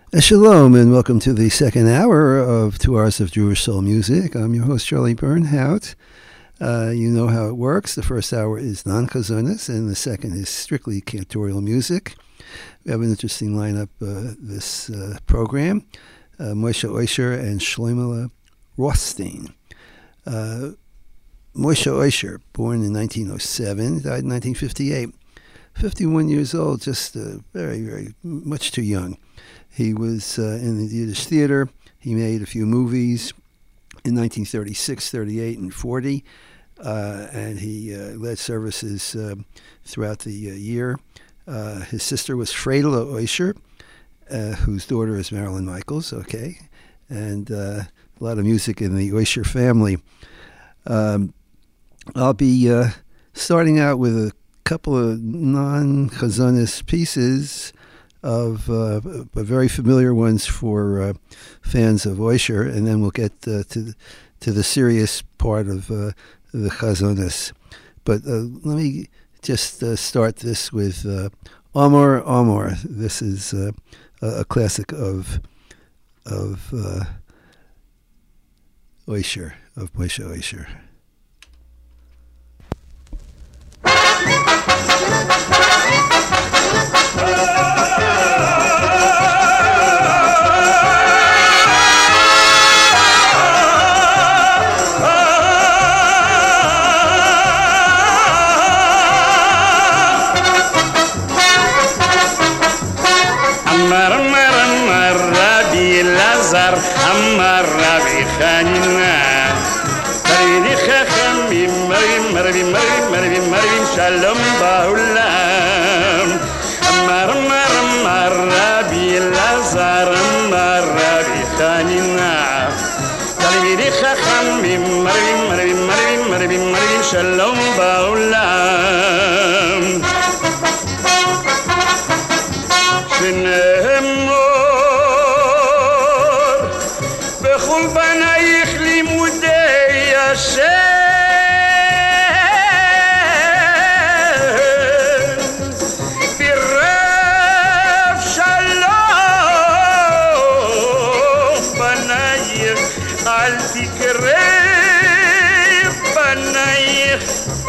Shalom and welcome to the second hour of 2 Hours of Jewish Soul Music. I'm your host, Charlie Bernhout. You know how it works. The first hour is non-chazonis and the second is strictly cantorial music. We have an interesting lineup this program. Moshe Oisher and Shlomo Rothstein. Moshe Oisher, born in 1907, died in 1958. 51 years old, just very, very much too young. He was in the Yiddish theater. He made a few movies in 1936, 38, and 40, and he led services throughout the year. His sister was Friedel Oisher, whose daughter is Marilyn Michaels, and a lot of music in the Oisher family. I'll be starting out with a couple of non-chazonis pieces of very familiar ones for fans of Oisher, and then we'll get to the serious part of the chazonis. But let me just start this with Amor Amor. This is a classic of Oisher, of Moshe Oisher. Amar Rabbi Chanina Tarvini Chachamim Marvin Shalom Ba'olam Amar Rabbi Lazar Amar Rabbi Chanina Tarvini Chachamim Marvin Shalom Ba'olam בנייך לימודי השם ברב שלום בנייך אל תקרב בנייך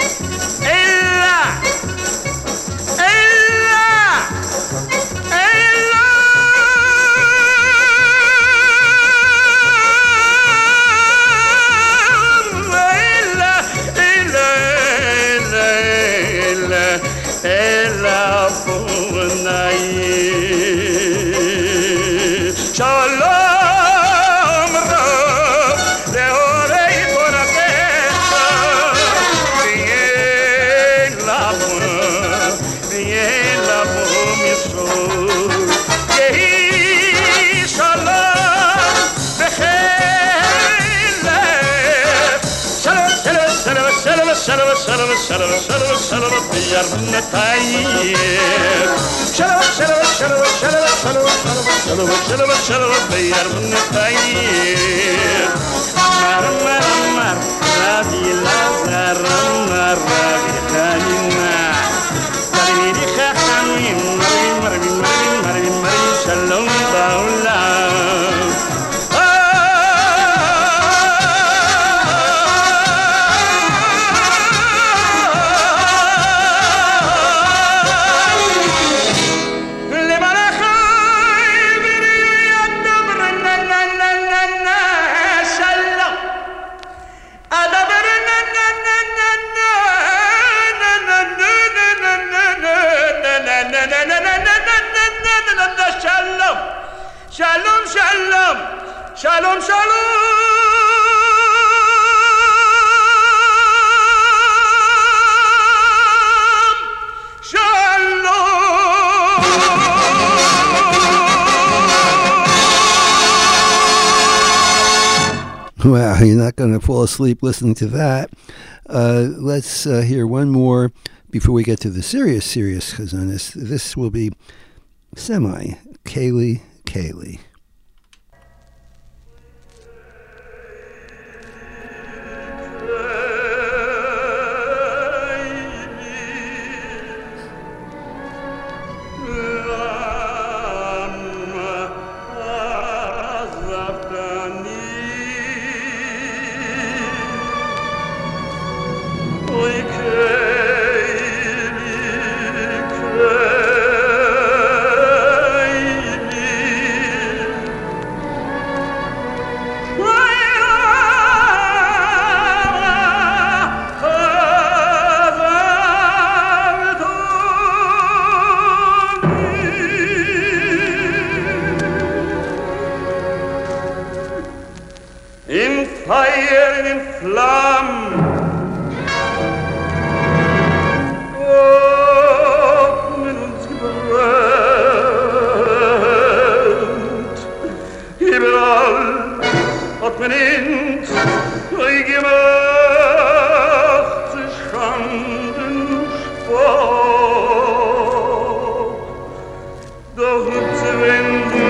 Shalom Rav Leorei Boratecha V'yen lavo Yisroel Yehi Shalom B'chelech Shalom B'yarnetayim Shalom B'yarnetayim Amar Rabbi Lazar Amar Rabbi Chanina Tarvini Chachamim Marvin Shalom Ba'olam Shalom, shalom, shalom, shalom. Wow, you're not going to fall asleep listening to that. Let's hear one more before we get to the serious chazonis. This will be Kaylee. Feier in den Flammen. Atmen uns gebrannt. Überall hat man uns gemacht, zu Schanden Sport. Doch zu wenden,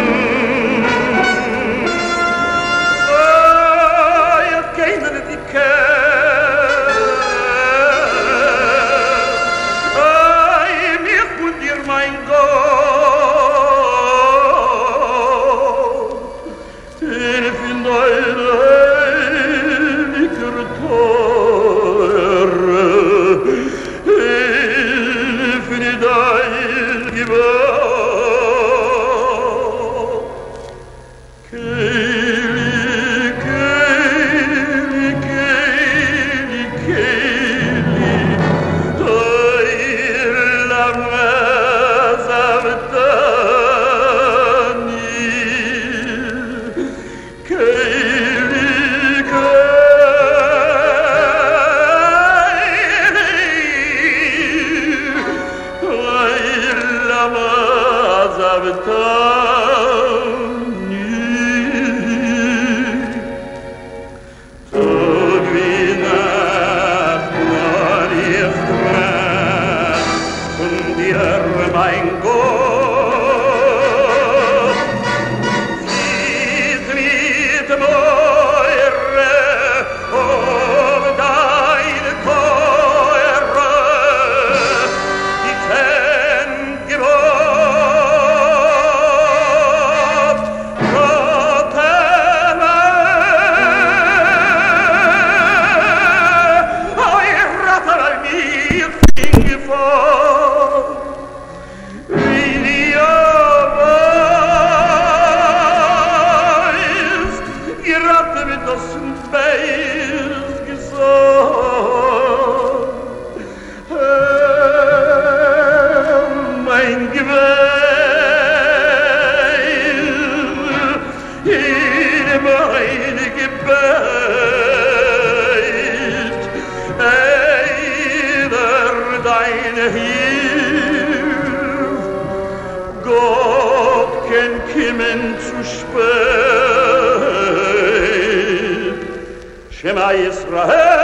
Shema Yisrael.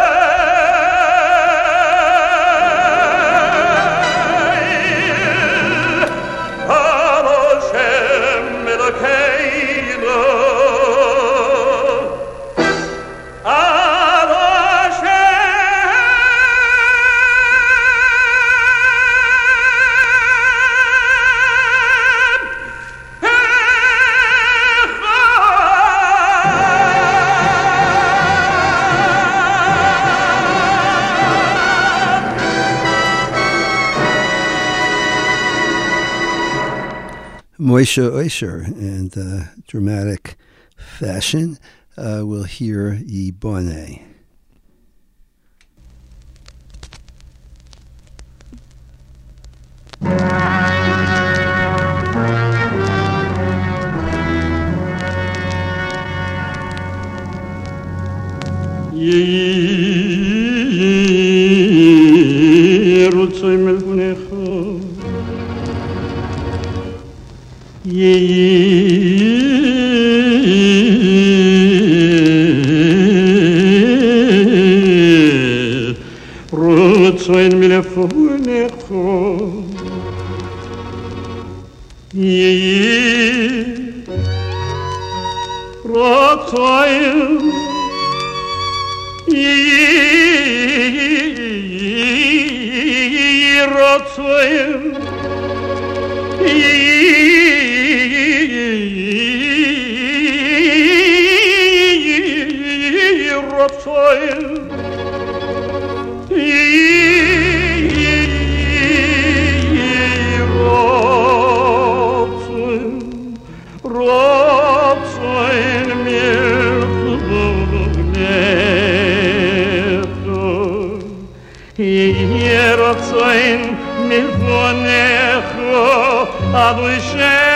Moshe Osher, and dramatic fashion, we'll hear Yibone. Rutsoin milefonecho Rutsoin Rutsoin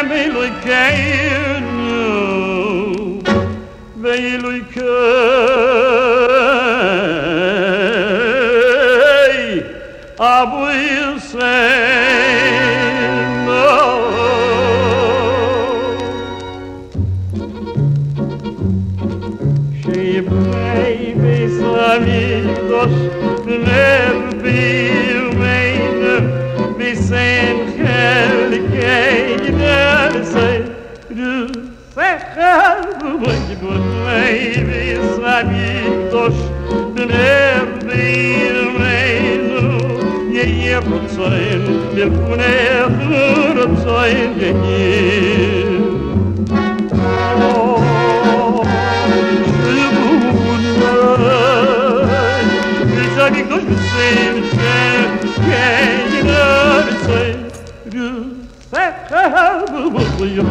Veilui will say no. She baby amigos nervilmente vi sen helgeiner sei du fechar baby amigos nervilmente ye rotsain mir funer rotsain ye amigos me sei que não sei do ferro bulho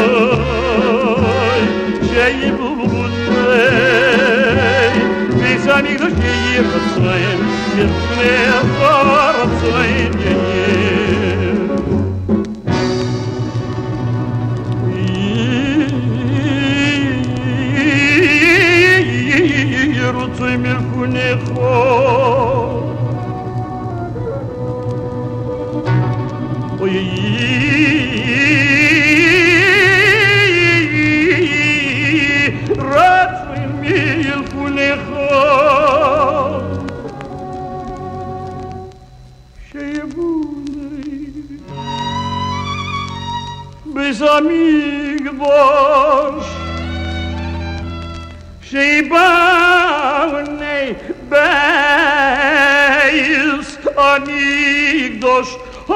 cheio bulho mis amigos que eu sei mir fora sei Rutsui mir funecho Oy Rutsui mir funecho Shebuni Bez amigos Shebuni Bez amigos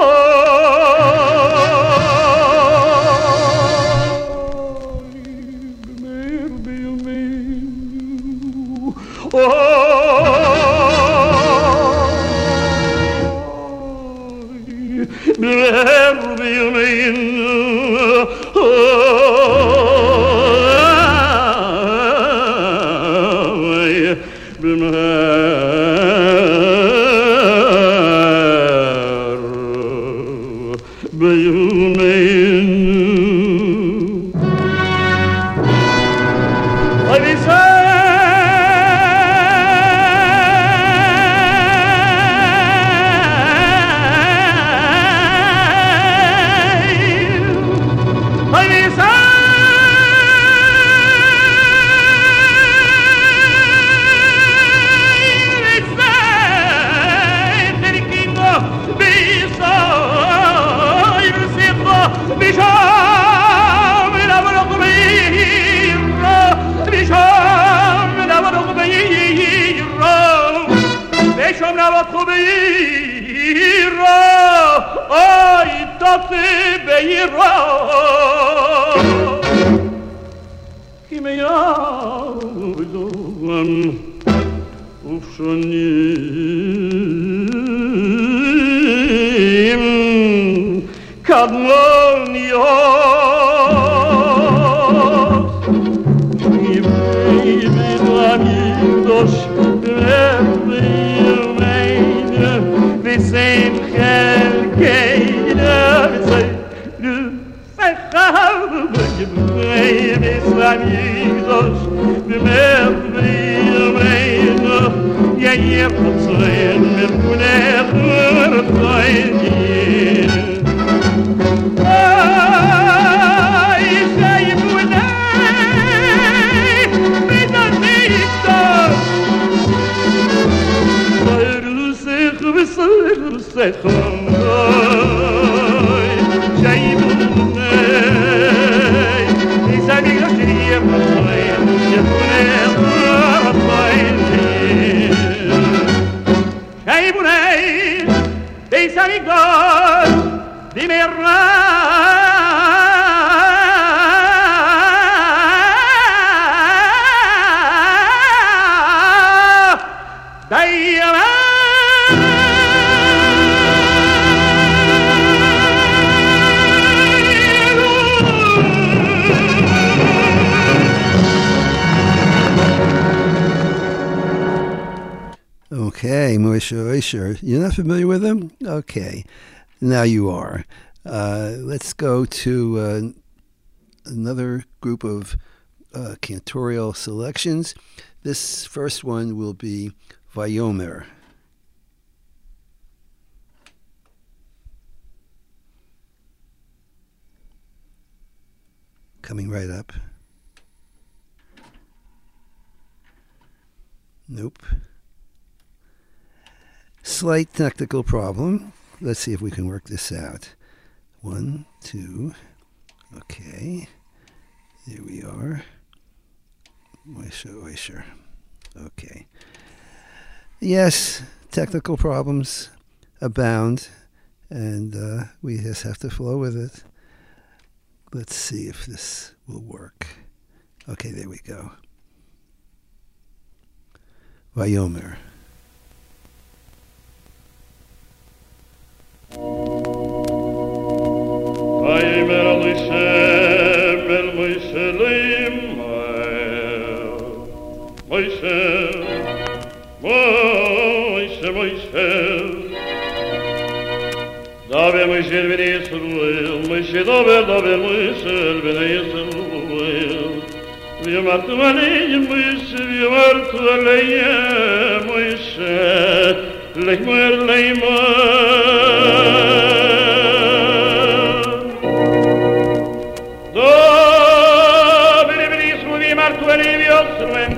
Okay, Moshe Osher. You're not familiar with him? Okay, now you are. Let's go to another group of cantorial selections. This first one will be Vayomer. coming right up. Nope. Slight technical problem. Let's see if we can work this out. 1, 2. Okay. Here we are. Sure. Okay. Yes, technical problems abound, and we just have to flow with it. Let's see if this will work. Okay, there we go. Vayomer. Vayomer el Moshe Moshe Daber Moshe ben Yisrael Moshe daber Moshe ben Yisrael V'yomartu aleyhem Moshe v'yomartu aleyhem Moshe lechmer leimar Daber ben Yisrael v'yomartu aleyhem Yisrael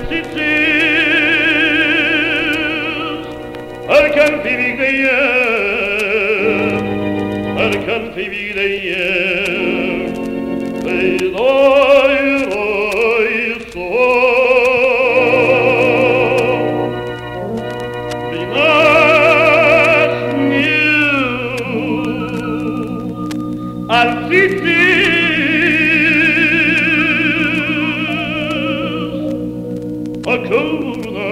tzitzis Arkan fi bigdeyem Arkan fi bigdeyem V'day roy so V'nas new Al tzitzis Akuna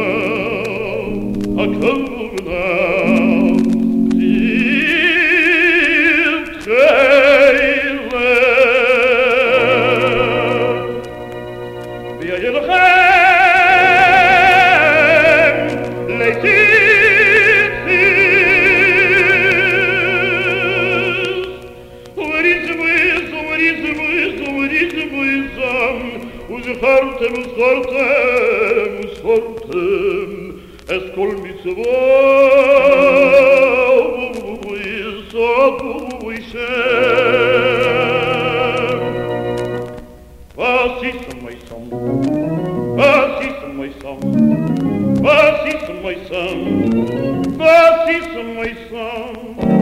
Es kol mit Was ist mein Song? Was ist mein Song? Was ist mein Song? Was ist mein Song?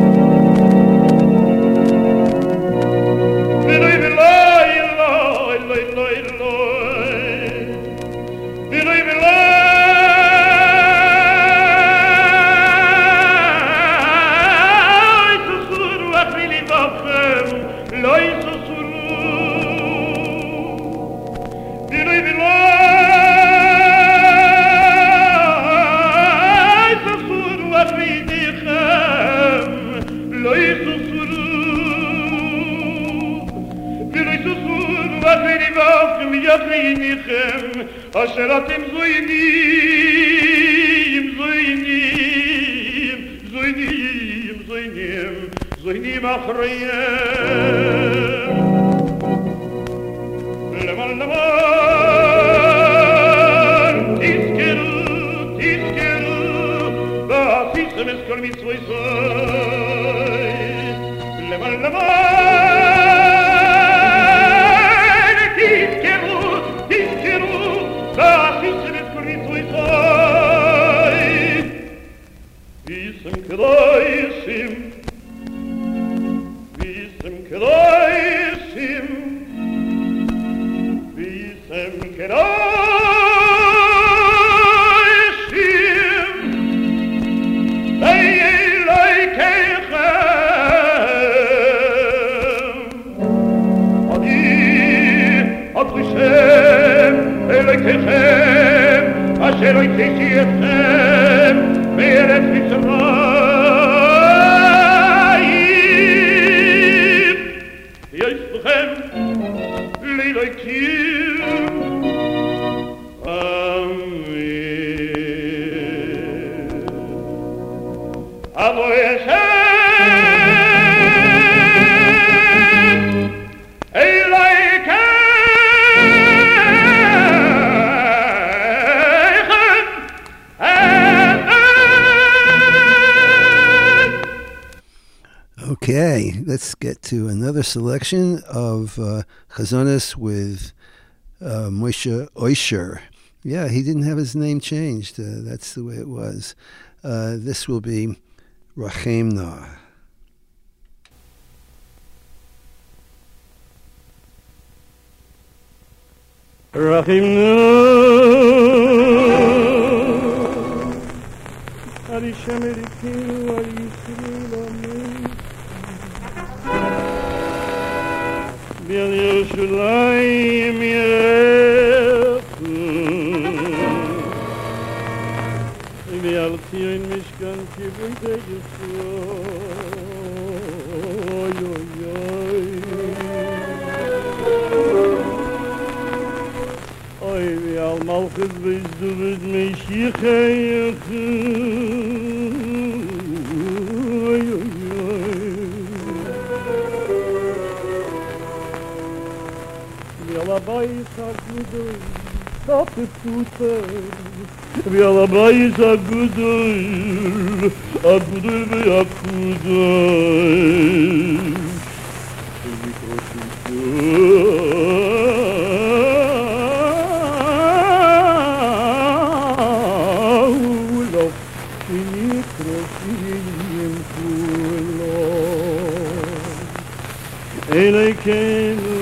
אשר אתם זוינים אחריהם למען תזכרו ועשיתם את כל מצווי למען אשר הוצאתי אתכם מארץ מצרים יש לכם לאלוהים אמן אדוני השם Okay, let's get to another selection of chazonos with Moshe Oisher. Yeah, he didn't have his name changed. That's the way it was. This will be Rachemna. Rachemna Ari Shemerikinu Ari Yisrael Amen B'al Yerushalayim Yerechu B'al Tzion Mishkan Kivutei Yisrael Oy oy oy Oy b'al Malchus B'izduvid Meshicheyechu Oy oy oy B'al Abayis HaGudol Tapetuter B'al Abayis HaGudol HaGudol v'Yakudol Elekeinu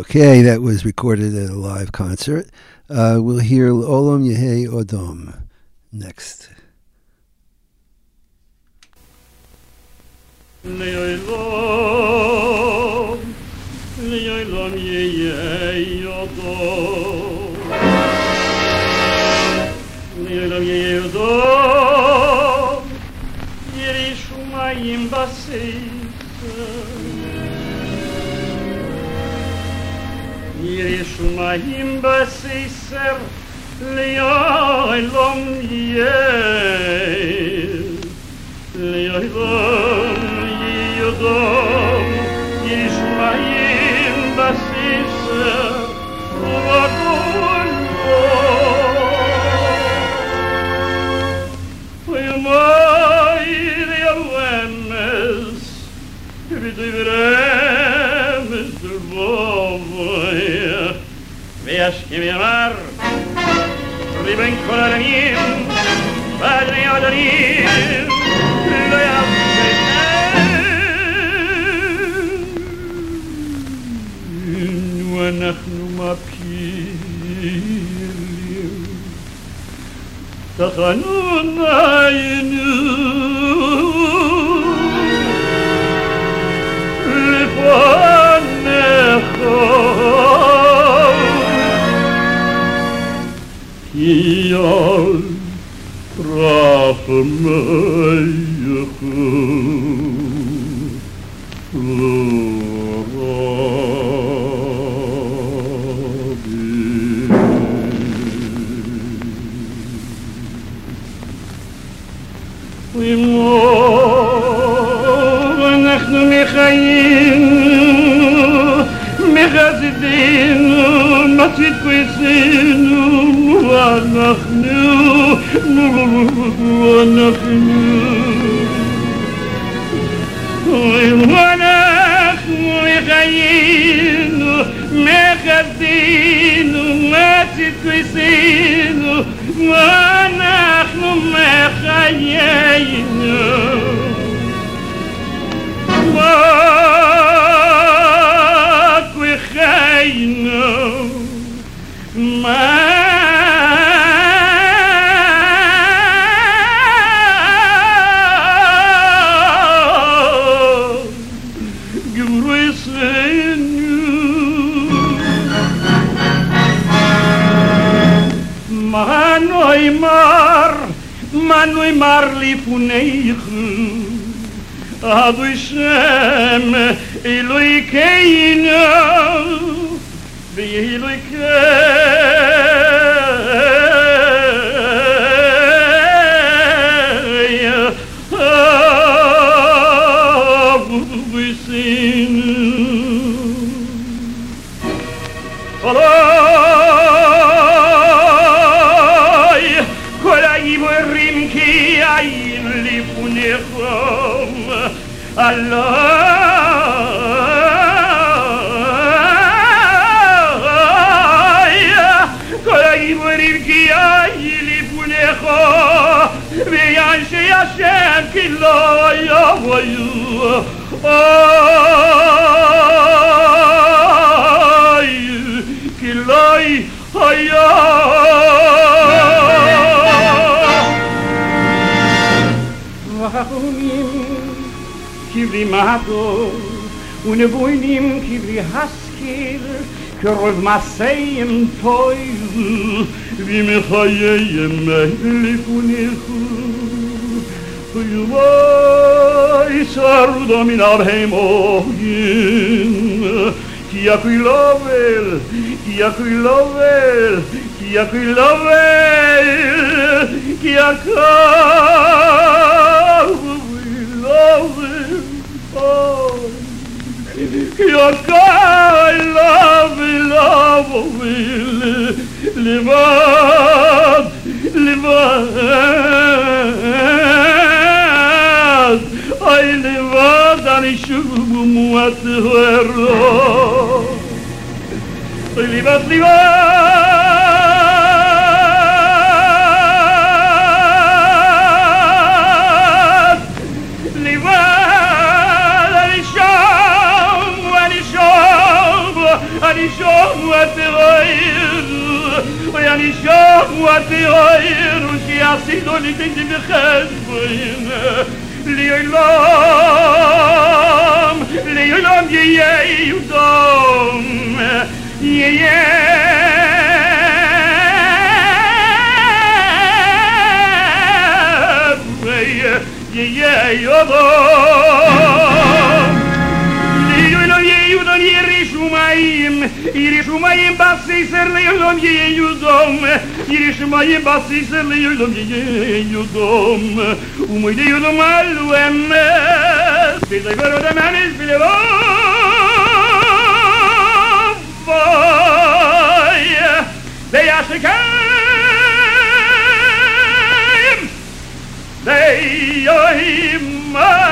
Okay, that was recorded at a live concert. We'll hear Olam Yehei Odom next. Le'olam, le'olam yehei Odom, le'olam yehei Odom, yirei shumayim b'sefer, yirei shumayim b'sefer, le'olam yehei, le'olam Yodom, Yishmayim Basisa, Vadolo, Vayamai Yawemes, Vidiveremes Dervovoya, Veashkim Yamar, Riben Kolanim, Padre Yodanim, Loyam. אנחנו מפילים תחנון עינו לפניך כי על רחמייך אנחנו מחיים מחסידינו מצית כויסינו ואנחנו מחיינו מחסידינו מצית כויסינו ואנחנו מחיינו Manui marli funeichu Adu Shem Eloi keinu Eloi Allah כל העברים כי הילי פונך ויאנשי השם כי לא יבואו כי לא היה כבלי מהטו ונבוינים כבלי הסקיר קרוב מעשיהם טויל ומחייהם לפונך ויואי שרודו מן אבהם אוהגים כי יקוי לובל כי יקוי לובל כי יקוי לובל כי יקוי Yokai love will livad ay livad ani shubu muat hero livad Ani واتي غير وشي عصيدو اللي تنتي بخزبين ليلام ليلام يا يدوم يا يدوم ليلام يدوم يريشومايم باسيسر ليلام يدوم يريشومايم باسيسر ليلام يدوم وميدي يدوم الوم بيزاي برو دمانيز بلوم باي لياشكايم ليايم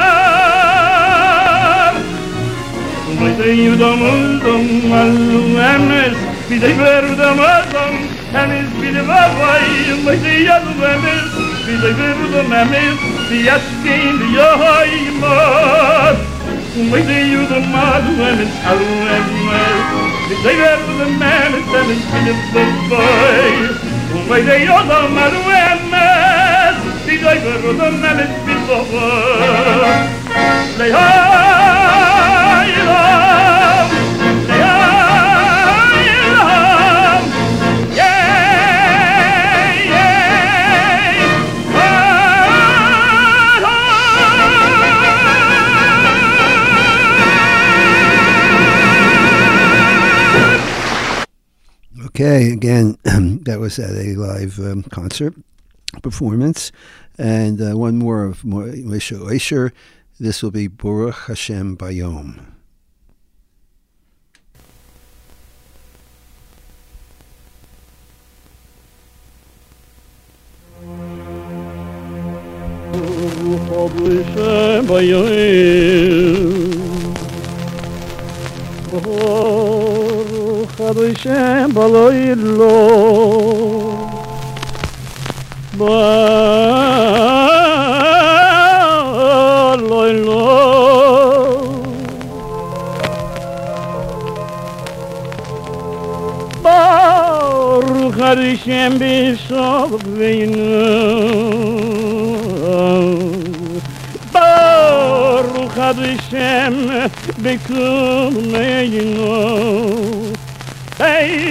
وميدي يدوم الوم بيزاي برو دمانيز Henüz bir vavayım, yalvarız, bize vermemiz, yaşayın yaymaz. Bize yudumlarımız alınmaz, bize vermemiz, henüz bir vavay. Bize yudumlarımız, bize vermemiz, bir vavay. Leylaylam, leylaylam. Okay, again, that was at a live concert performance. And one more of Moshe Oisher. This will be Baruch Hashem Bayom. Hashem baloylo baloylo Baruch Hashem b'shavinu Baruch Hashem b'kumeinu Hey,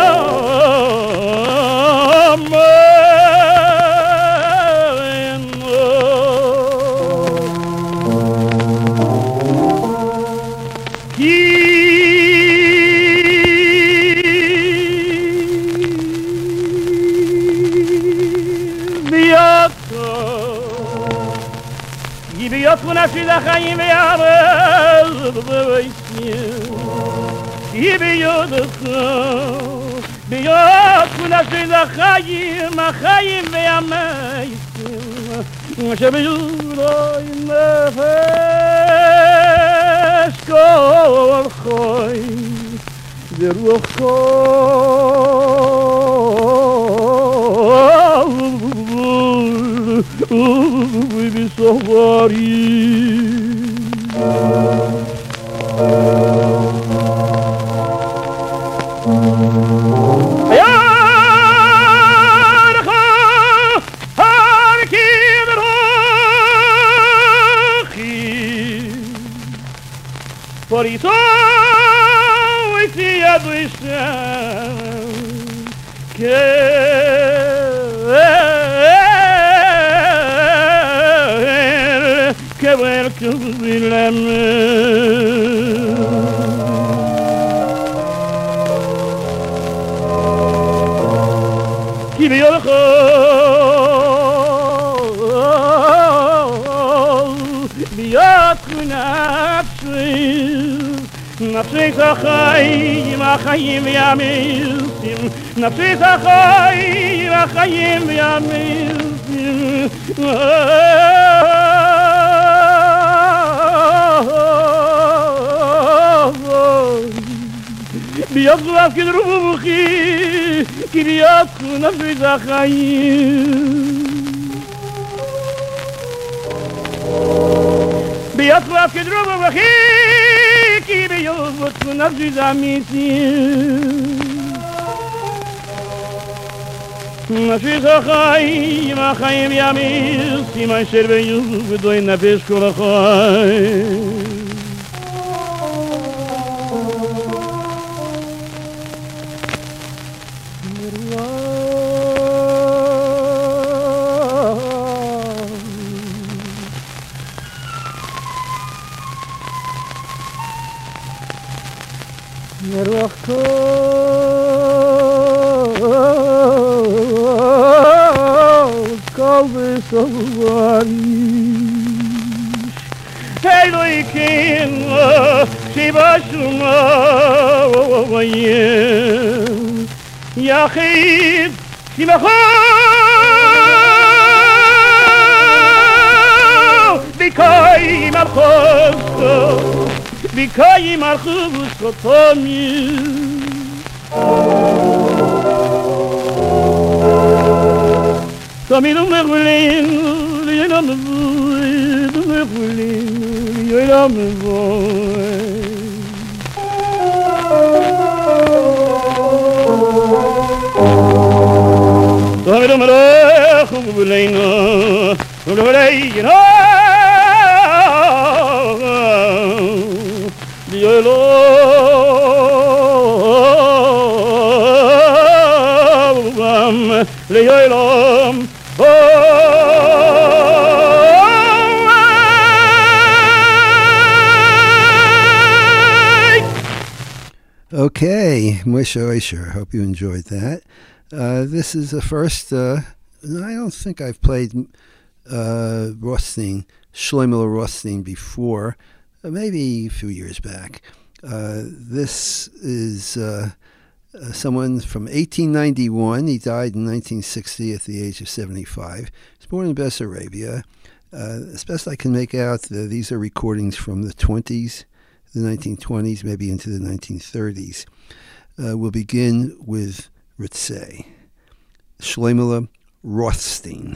بيوتنا في الخيم خيم ويميتم شبيورا النفس كل خيم دروخ بصواري Por isso esse adoeceu que ver que vilame que viu نفسي خايم خايم يا ميسم نفسي خايم خايم يا ميسم بيضوا في روحي كريات نفسي خايم بيضوا في روحي بيوت نفسي زميتي נפש החיים, החיים ימיס, עם אשר ביוב ודוי נפש כל החיים. רוח כל וסובריש אלוהיכין שבשלמה וים יחיד שמחו בקיים על חוזקו בקיים על חוזקו תמיד תמיד ומגולין לילה מבוי ומגולין לילה מבוי תמיד ומלך ומגולין ומגולין לילה לילה Okay, Moshe Oisher. Hope you enjoyed that. This is the first, I don't think I've played Rothstein, Shlomo Rothstein before, maybe a few years back. This is someone from 1891. He died in 1960 at the age of 75. He was born in Bessarabia. As best I can make out, these are recordings from the 20s, the 1920s, maybe into the 1930s. We'll begin with Ritzeh, Shlomo Rothstein.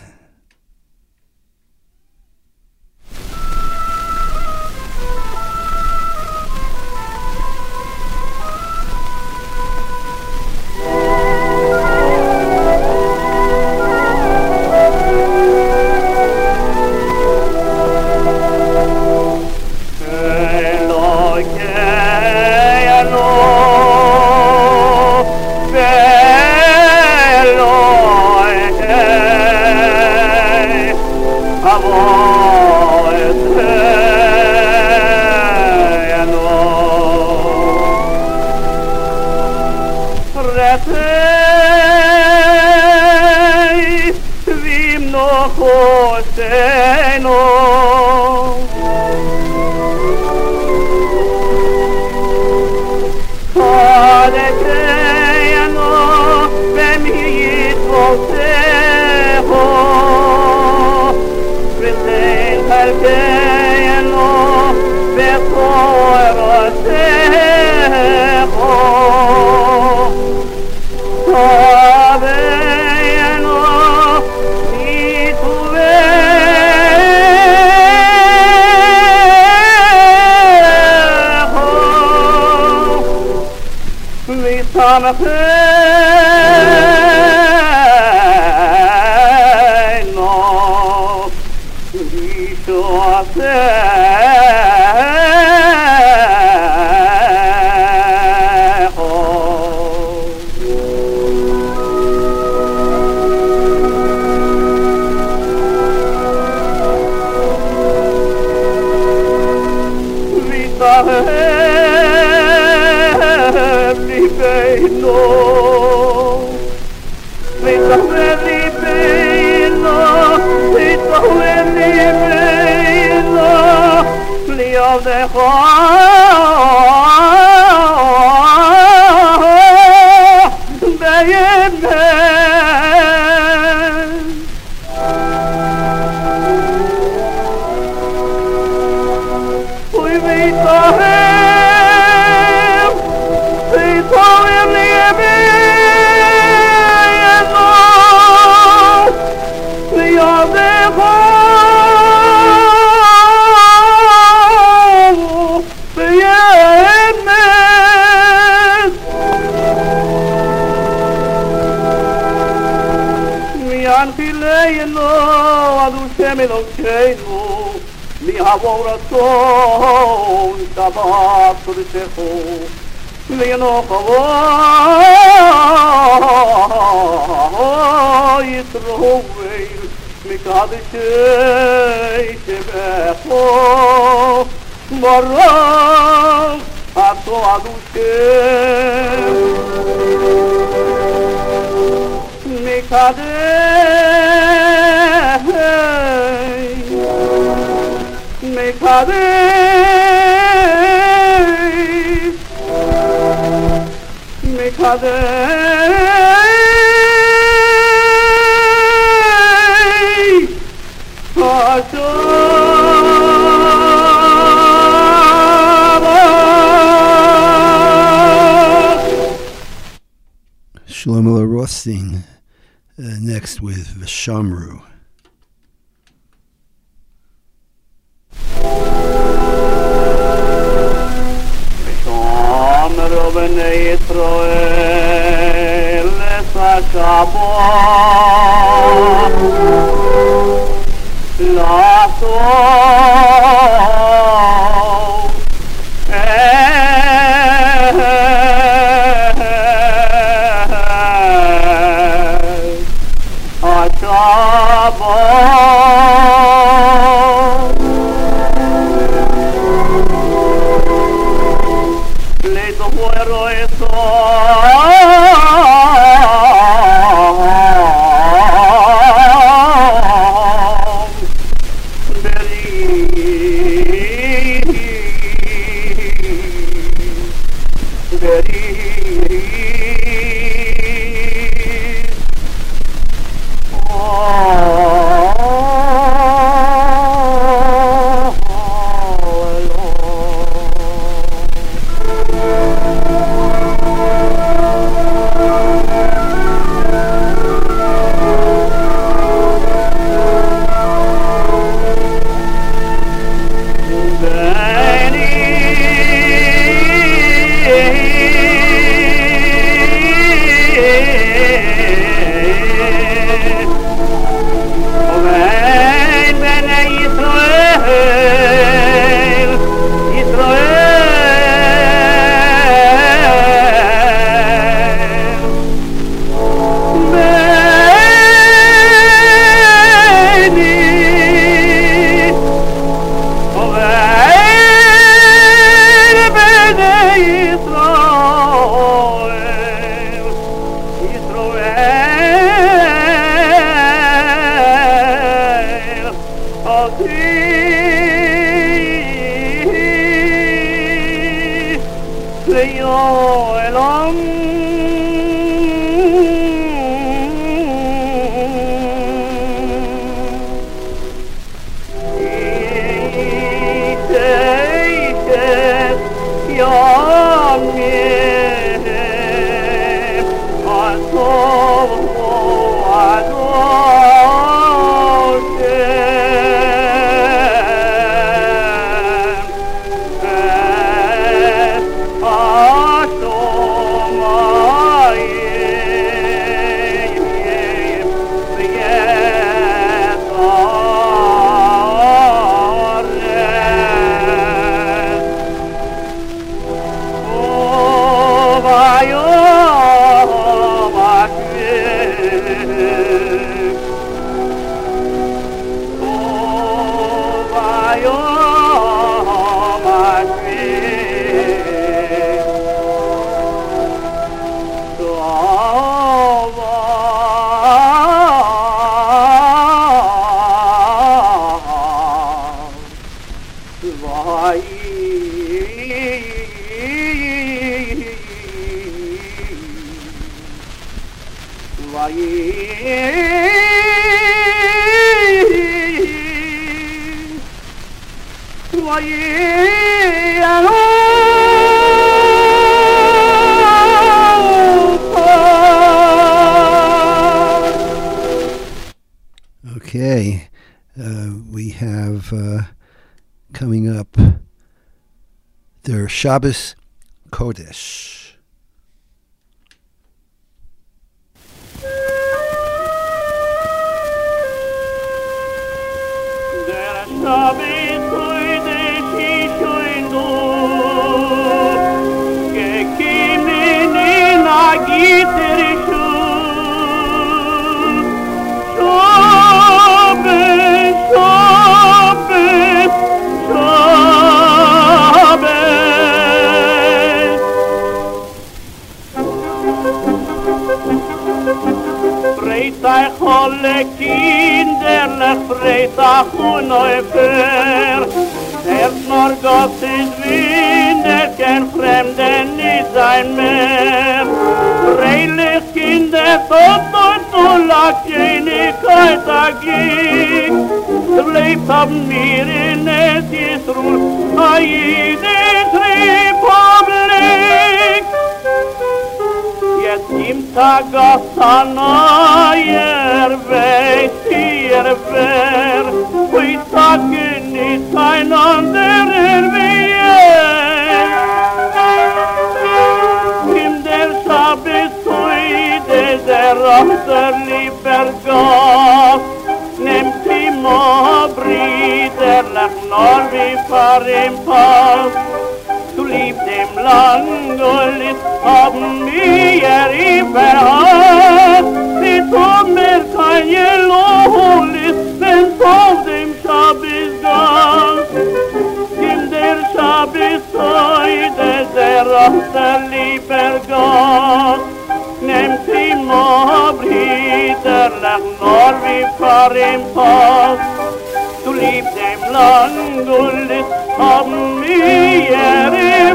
ינחילנו עד השם אלוקינו מהעבורתו שבת קודשךו וינוחו יתרועל מקדשי שבחו ברוך עשו עד השם מקדש Shlomo Rothstein next with V'Shamru. V'Shamru b'nei Yisrael es ha-Shabbat לעשות Okay, we have coming up their Shabbos Kodesh. Freitag alle kinderlich, Freitag unäufer. Erst nur Gottes Wunder, kein Fremden nicht sein mehr. Freilich Kinder, tot und lag Königkeit agig. Lebt haben wir in es Jesruel, a jedes Republik. Jetzt im Tag aus ein neuer Weg hier wär, heute Tag nicht ein anderer Weg. In der Schabbes heute der Richter lieber Gott, nimmt die brüderlich nur wie vor im Pass. Du lieb dem Land und haben wir überhaupt. Sie tun mir keine Lohlis, wenn auf dem Schabbes ganz. In der Schabbes heute der Richter lieber Gott, nimmt die brüderlich nur wie vor im Pass. Du lieb dem Land und haben wir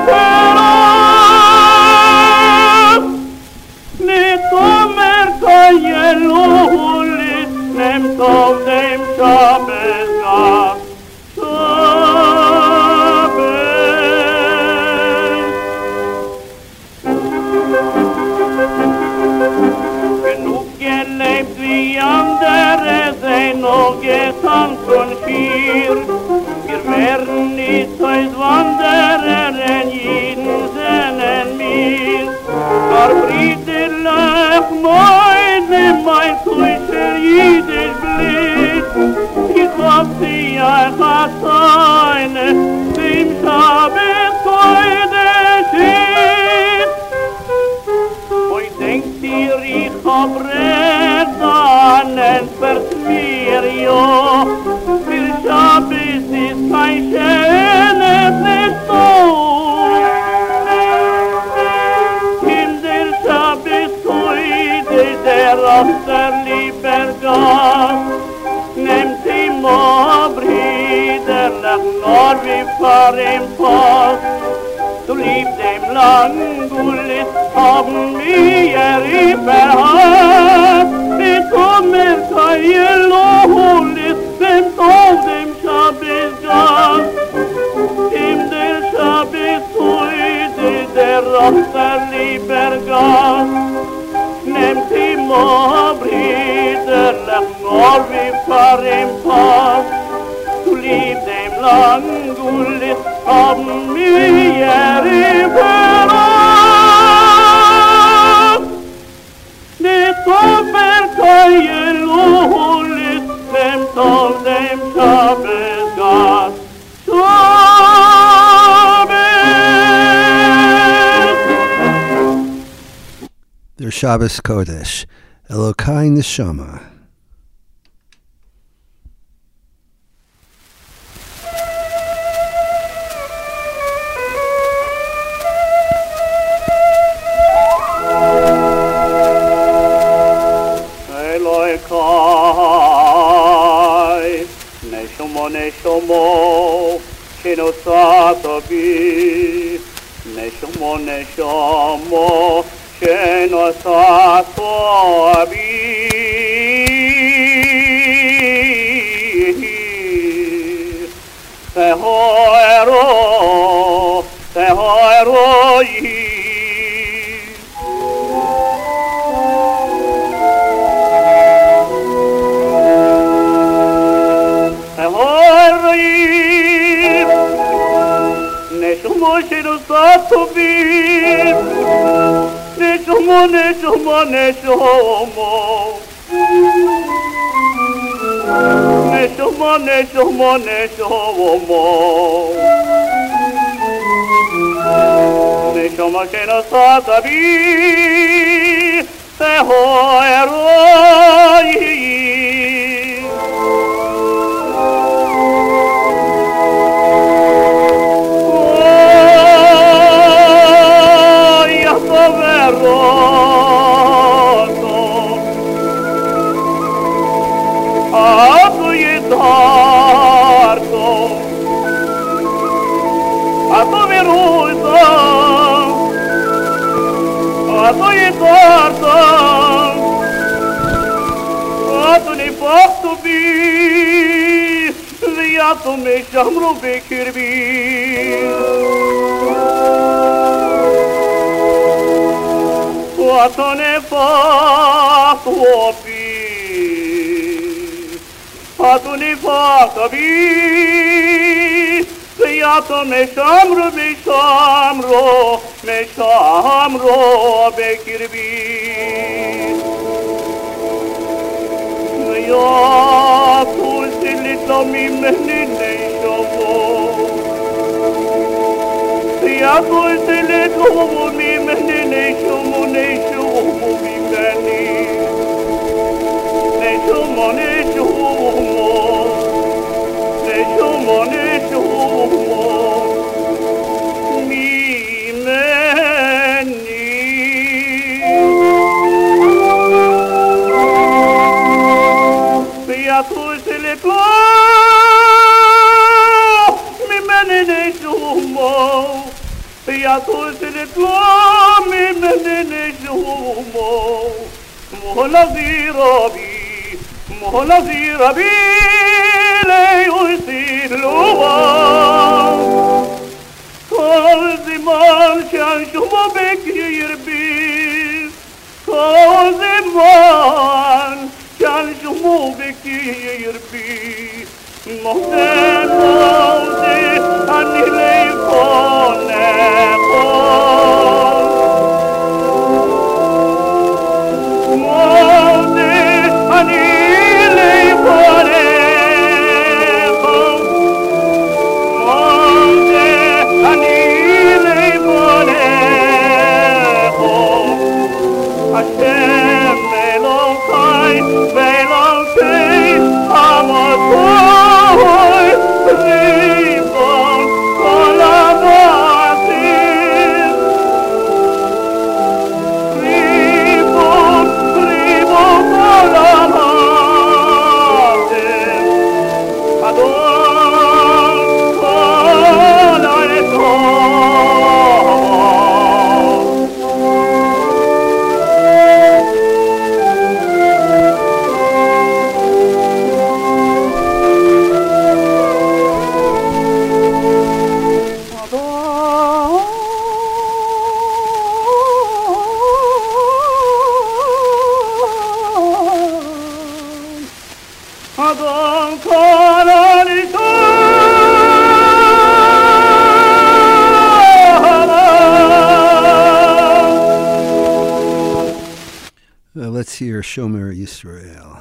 überall. Nicht mehr keine Lohlis, nimmt auf dem Schabbes Gott. Genug gelebt wie andere, sei noch getanzt und schier. Wir werden nicht heut wandern, jeden seinen mir. Gar brüderlich meine, mein Teuscher jeder Blick. Ich hab sie euch als eine, dem Schabbes heute steht. Und denkt ihr, ich hab recht, dann entfert mir, ja. Für Schabbes ist kein schönes nicht so. In der Schabbes heute der Richter lieber Gott, nimmt die brüderlich nur wie vor im Pass. Du lieb dem Land und haben wir überhaupt. Wir kommen keine Lohlis, wenn auf dem Schabbes Gast. In der Schabbes heute der Richter lieber Gott, nimmt die brüderlich nur wie vor im Pass. Du lieb dem Land und haben wir überall. Nicht over keine Lohlis, nimmt auf dem Schabbes Gott. Their Shabbos Kodesh, Elokai Neshama. Neshomo, shenosato bi. Neshomo, shenosato bi. Tehoero yi. Neshomo shenosato bi. Neshomo. Neshomo נשמה שנסעת בי, תהום אלוהי. אוי, יחטוב ורוסו, אתו ידהרתו, אתו ורוסו, אתו ידהרתו, אתו נפחתו בי, ויתו משמרו בקרבי. אתו נפחתו בי, אתו נפחתו בי, ויתו משמרו בקרבי. ויתו סלתו ממני נשמו, ויתו סלתו ממני נשמו ממני, נשמו מולזי רבי ליוסי לובה, כל זמן שאנשומו בקרבי, כל זמן שאנשומו בקרבי, מודה אני לפונך, Let's hear Shomer Yisrael.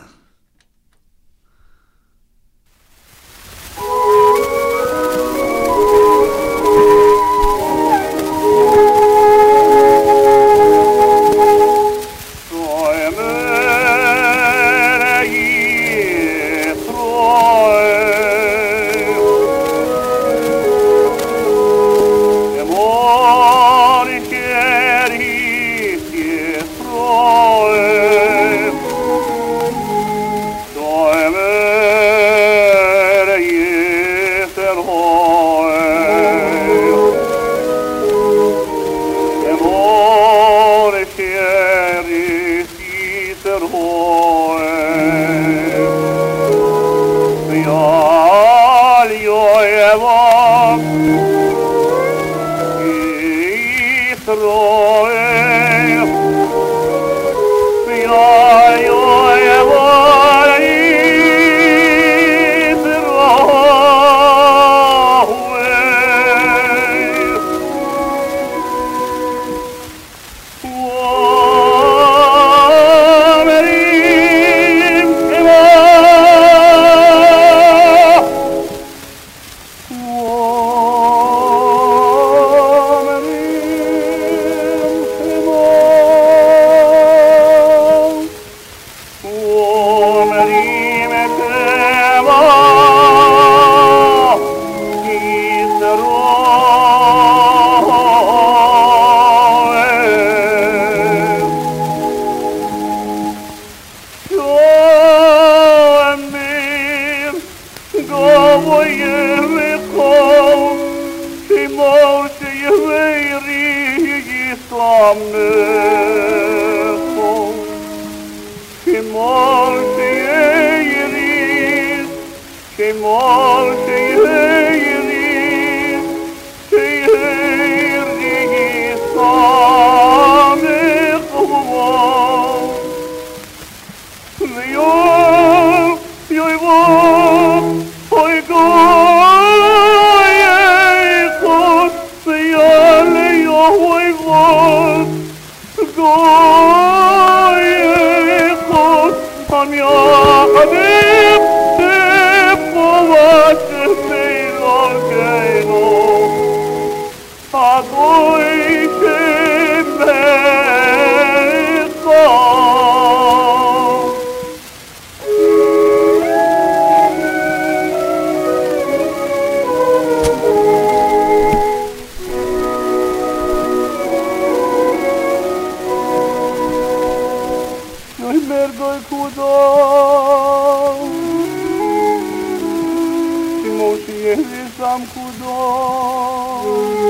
Tam kudon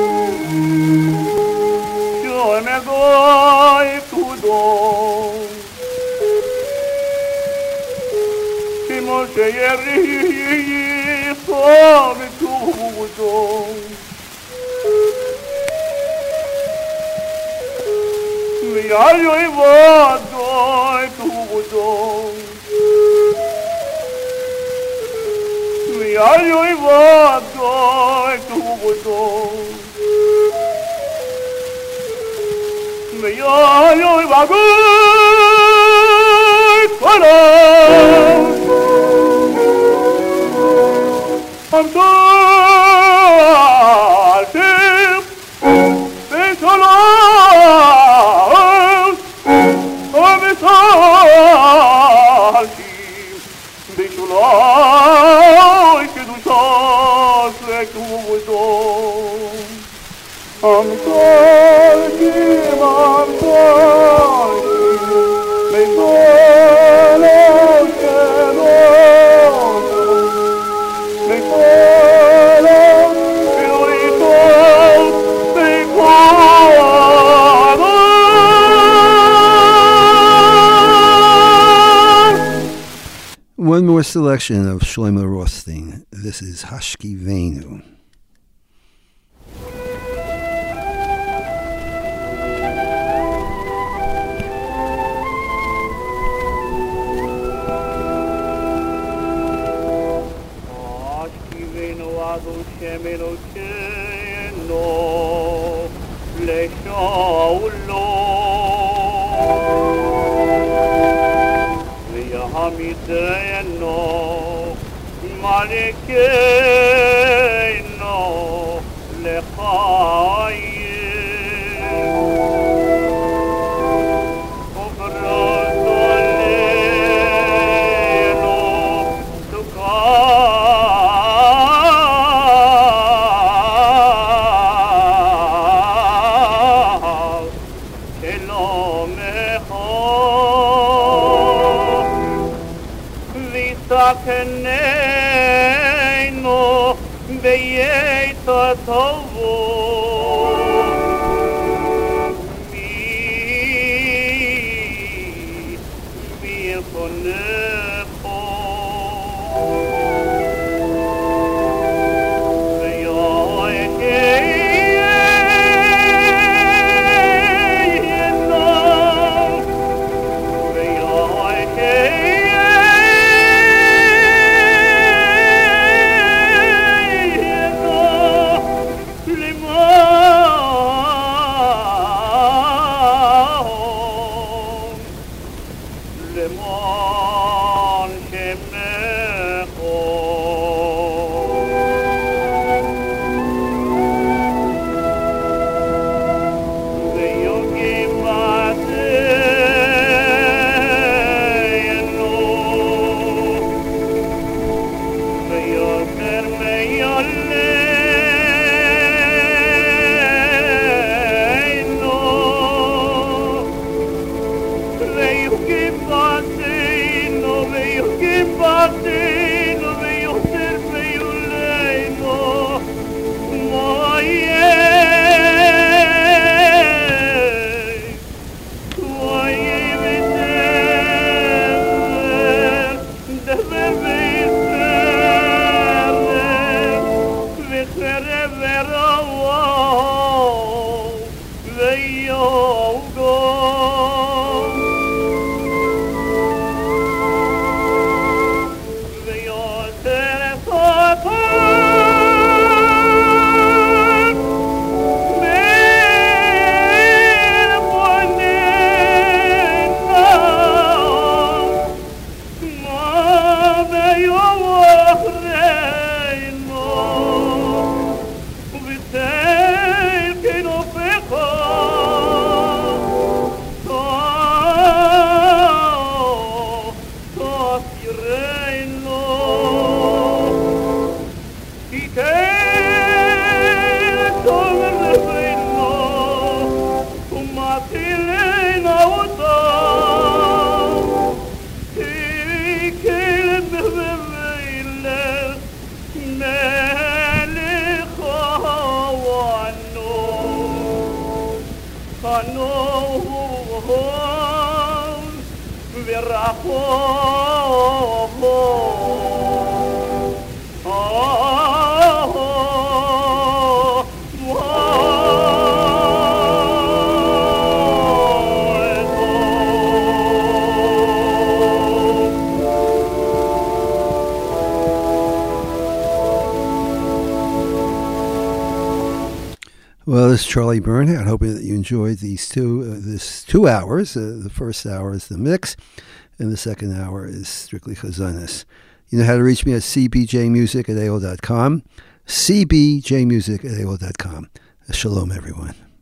Yo me goy kudon Timo se yeri so me kudon Mi ayo I vado kudon Mi ayo I vado kudon Mi ayo I vado I'm sorry, it's all I'm sorry, it's all che tu sai che tu vuoi I'm sorry, me solo One more selection of Shlomo Rothstein. This is Hashkivenu. Hamideno, Malikeino, Lechayim, Obrotoleno, Tukal, Elomecho, Sakneino beyeto tovo mi konecho Mele Well, this is Charlie Bernhardt, hoping that you enjoyed this 2 hours. The first hour is the mix, and the second hour is strictly Chazanis. You know how to reach me at cbjmusic@aol.com, cbjmusic@aol.com. Shalom, everyone.